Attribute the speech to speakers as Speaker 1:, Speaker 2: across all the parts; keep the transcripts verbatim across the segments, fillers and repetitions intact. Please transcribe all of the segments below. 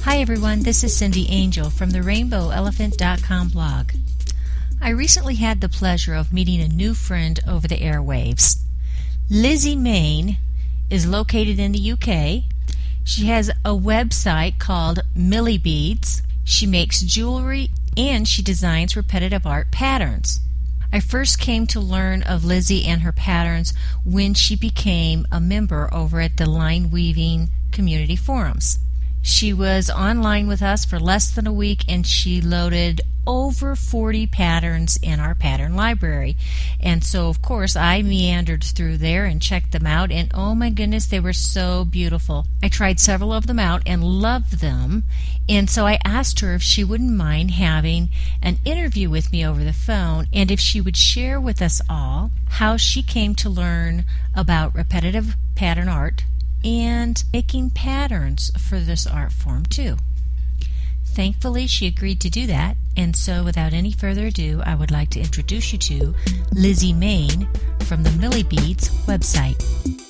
Speaker 1: Hi everyone, this is Cindy Angel from the rainbow elephant dot com blog. I recently had the pleasure of meeting a new friend over the airwaves. Lizzie Main is located in the U K. She has a website called Millie Beads. She makes jewelry and she designs repetitive art patterns. I first came to learn of Lizzie and her patterns when she became a member over at the Line Weaving Community Forums. She was online with us for less than a week and she loaded over forty patterns in our pattern library. And so, of course, I meandered through there and checked them out, and oh my goodness, they were so beautiful. I tried several of them out and loved them, and so I asked her if she wouldn't mind having an interview with me over the phone and if she would share with us all how she came to learn about repetitive pattern art and making patterns for this art form too. Thankfully, she agreed to do that, and so without any further ado, I would like to introduce you to Lizzie Main from the Millie Beads website.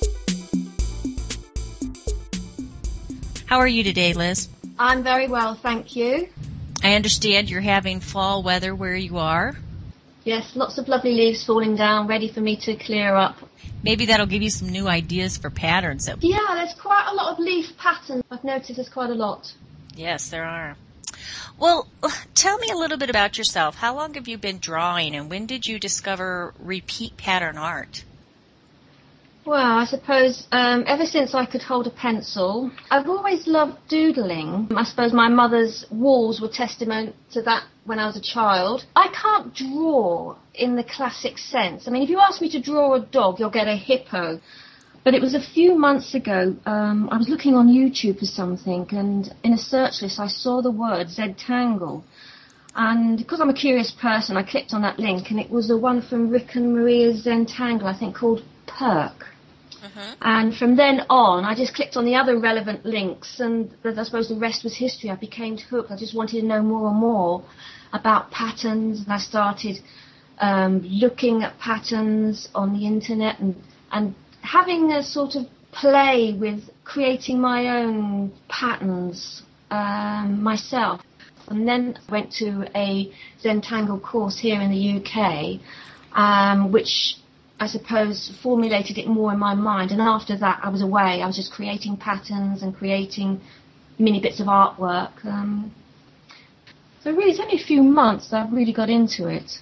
Speaker 1: How are you today, Liz?
Speaker 2: I'm very well, thank you.
Speaker 1: I understand you're having fall weather where you are.
Speaker 2: Yes, lots of lovely leaves falling down, ready for me to clear up.
Speaker 1: Maybe that'll give you some new ideas for patterns. That...
Speaker 2: Yeah, there's quite a lot of leaf patterns. I've noticed there's quite a lot.
Speaker 1: Yes, there are. Well, tell me a little bit about yourself. How long have you been drawing, and when did you discover repeat pattern art?
Speaker 2: Well, I suppose um, ever since I could hold a pencil, I've always loved doodling. I suppose my mother's walls were testament to that when I was a child. I can't draw in the classic sense. I mean, if you ask me to draw a dog, you'll get a hippo. But it was a few months ago, um, I was looking on YouTube for something, and in a search list I saw the word Zentangle. And because I'm a curious person, I clicked on that link, and it was the one from Rick and Maria's Zentangle, I think, called Perk. Uh-huh. And from then on, I just clicked on the other relevant links, and I suppose the rest was history. I became hooked. I just wanted to know more and more about patterns, and I started um, looking at patterns on the internet and, and having a sort of play with creating my own patterns um, myself. And then I went to a Zentangle course here in the U K, um, which I suppose formulated it more in my mind. And after that, I was away. I was just creating patterns and creating mini bits of artwork. Um, so really, it's only a few months that I've really got into it.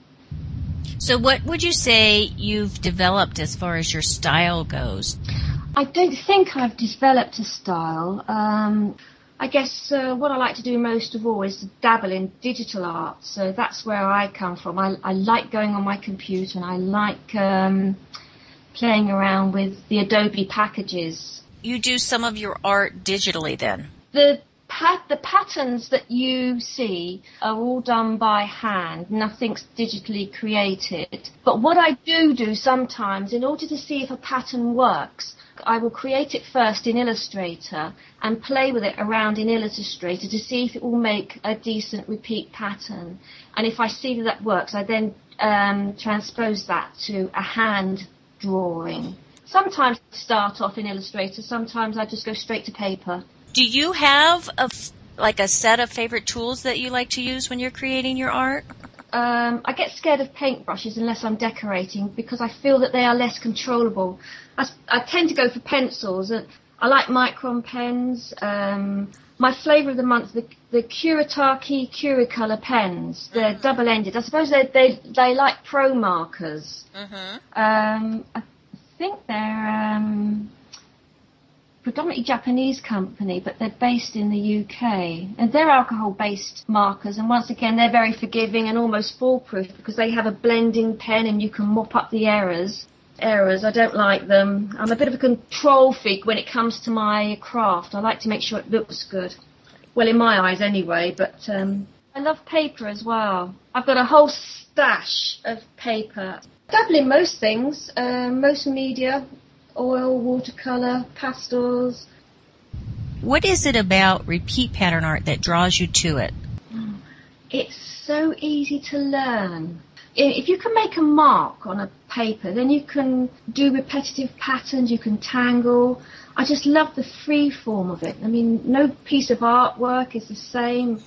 Speaker 1: So what would you say you've developed as far as your style goes?
Speaker 2: I don't think I've developed a style. Um, I guess uh, what I like to do most of all is to dabble in digital art. So that's where I come from. I, I like going on my computer, and I like um, playing around with the Adobe packages.
Speaker 1: You do some of your art digitally then?
Speaker 2: The Pat, the patterns that you see are all done by hand. Nothing's digitally created. But what I do do sometimes, in order to see if a pattern works, I will create it first in Illustrator and play with it around in Illustrator to see if it will make a decent repeat pattern. And if I see that that works, I then um, transpose that to a hand drawing. Sometimes I start off in Illustrator, sometimes I just go straight to paper.
Speaker 1: Do you have a, like a set of favorite tools that you like to use when you're creating your art?
Speaker 2: Um, I get scared of paintbrushes unless I'm decorating because I feel that they are less controllable. I, I tend to go for pencils. And I like Micron pens. Um, my flavour of the month, the, the Kuretake Curicolor pens. They're mm-hmm. double-ended. I suppose they they they like pro markers. Mm-hmm. Um, I think they're um, predominantly Japanese company, but they're based in the U K. And they're alcohol-based markers, and once again, they're very forgiving and almost foolproof because they have a blending pen and you can mop up the errors. Errors, I don't like them. I'm a bit of a control freak when it comes to my craft. I like to make sure it looks good. Well, in my eyes anyway, but um, I love paper as well. I've got a whole stash of paper. Dabble in most things, uh, most media, oil, watercolour, pastels.
Speaker 1: What is it about repeat pattern art that draws you to it?
Speaker 2: It's so easy to learn. If you can make a mark on a paper. Then you can do repetitive patterns, you can tangle. I just love the free form of it. I mean, no piece of artwork is the same.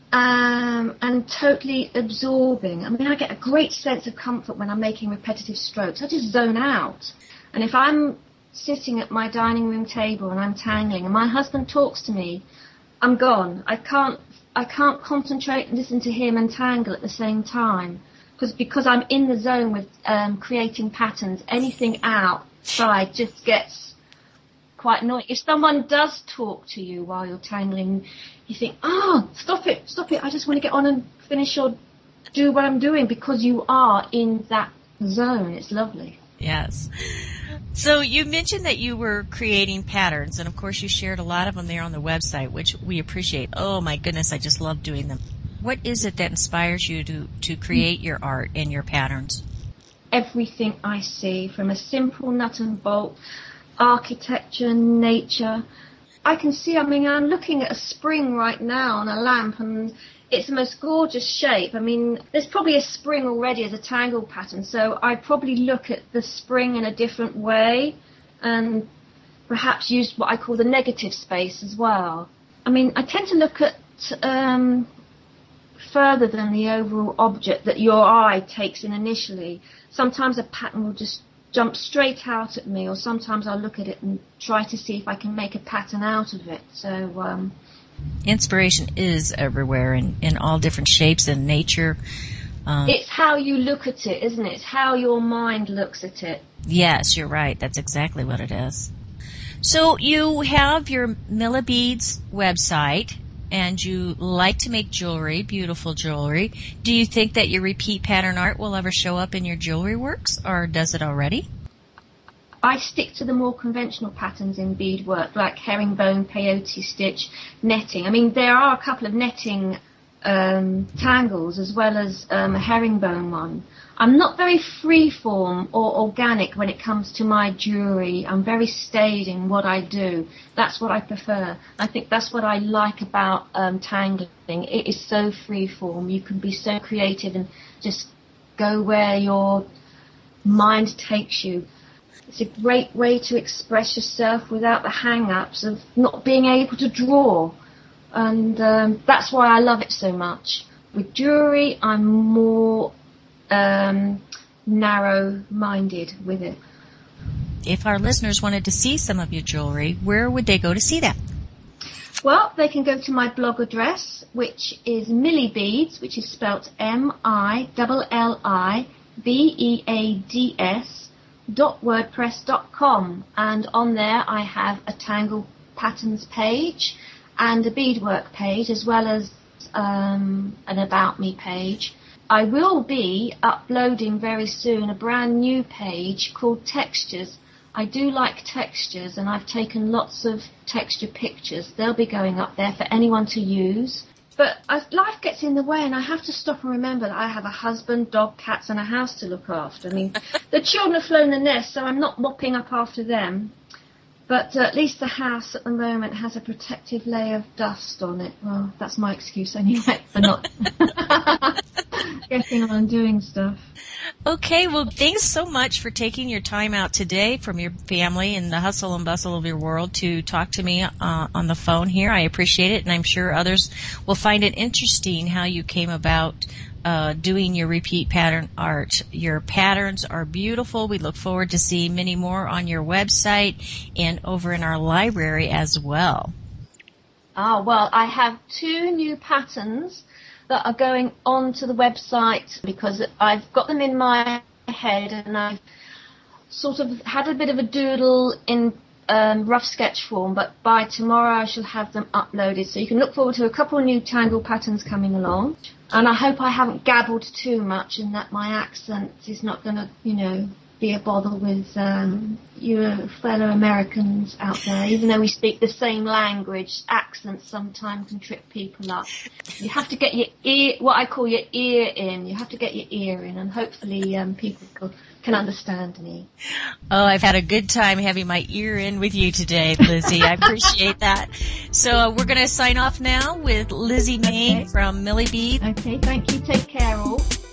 Speaker 2: Um, and totally absorbing. I mean, I get a great sense of comfort when I'm making repetitive strokes. I just zone out. And if I'm sitting at my dining room table and I'm tangling and my husband talks to me, I'm gone. I can't I can't concentrate and listen to him and tangle at the same time. Because because I'm in the zone with um, creating patterns, anything outside just gets quite annoying. If someone does talk to you while you're tangling, you think, oh, stop it, stop it, I just want to get on and finish or do what I'm doing, because you are in that zone. It's lovely.
Speaker 1: Yes. So you mentioned that you were creating patterns, and of course you shared a lot of them there on the website, which we appreciate. Oh my goodness, I just love doing them. What is it that inspires you to, to create your art and your patterns?
Speaker 2: Everything I see, from a simple nut and bolt, architecture, nature. I can see, I mean, I'm looking at a spring right now on a lamp, and it's the most gorgeous shape. I mean, there's probably a spring already as a tangle pattern, so I probably look at the spring in a different way and perhaps use what I call the negative space as well. I mean, I tend to look at um, further than the overall object that your eye takes in initially. Sometimes a pattern will just jump straight out at me, or sometimes I'll look at it and try to see if I can make a pattern out of it. So um,
Speaker 1: inspiration is everywhere in, in all different shapes and nature. Um,
Speaker 2: it's how you look at it, isn't it? It's how your mind looks at it.
Speaker 1: Yes, you're right. That's exactly what it is. So you have your Milla Beads website, and you like to make jewelry, beautiful jewelry. Do you think that your repeat pattern art will ever show up in your jewelry works, or does it already?
Speaker 2: I stick to the more conventional patterns in beadwork, like herringbone, peyote stitch, netting. I mean, there are a couple of netting um, tangles as well as um, a herringbone one. I'm not very freeform or organic when it comes to my jewelry. I'm very staid in what I do. That's what I prefer. I think that's what I like about um, tangling. It is so freeform. You can be so creative and just go where your mind takes you. It's a great way to express yourself without the hang-ups of not being able to draw. And um, that's why I love it so much. With jewelry, I'm more um, narrow-minded with it.
Speaker 1: If our listeners wanted to see some of your jewelry, where would they go to see that?
Speaker 2: Well, they can go to my blog address, which is Millie Beads, which is spelt M I L L I B E A D S dot wordpress dot com, and on there I have a Tangle Patterns page and a beadwork page, as well as um, an About Me page. I will be uploading very soon a brand new page called Textures. I do like textures, and I've taken lots of texture pictures. They'll be going up there for anyone to use. But as life gets in the way, and I have to stop and remember that I have a husband, dog, cats, and a house to look after. I mean, the children have flown the nest, so I'm not mopping up after them. But uh, at least the house at the moment has a protective layer of dust on it. Well, that's my excuse anyway for not getting on and doing stuff.
Speaker 1: Okay, well, thanks so much for taking your time out today from your family and the hustle and bustle of your world to talk to me uh, on the phone here. I appreciate it, and I'm sure others will find it interesting how you came about uh, doing your repeat pattern art. Your patterns are beautiful. We look forward to seeing many more on your website and over in our library as well.
Speaker 2: Ah, well, I have two new patterns that are going onto the website because I've got them in my head, and I've sort of had a bit of a doodle in um, rough sketch form, but by tomorrow I shall have them uploaded. So you can look forward to a couple of new Tangle patterns coming along. And I hope I haven't gabbled too much and that my accent is not going to, you know, be a bother with um, your fellow Americans out there. Even though we speak the same language, accents sometimes can trip people up. You have to get your ear, what I call your ear in. You have to get your ear in, and hopefully um, people can understand me.
Speaker 1: Oh, I've had a good time having my ear in with you today, Lizzie. I appreciate that. So uh, we're going to sign off now with Lizzie Main
Speaker 2: okay.
Speaker 1: from Millie Beads.
Speaker 2: Okay, thank you. Take care all.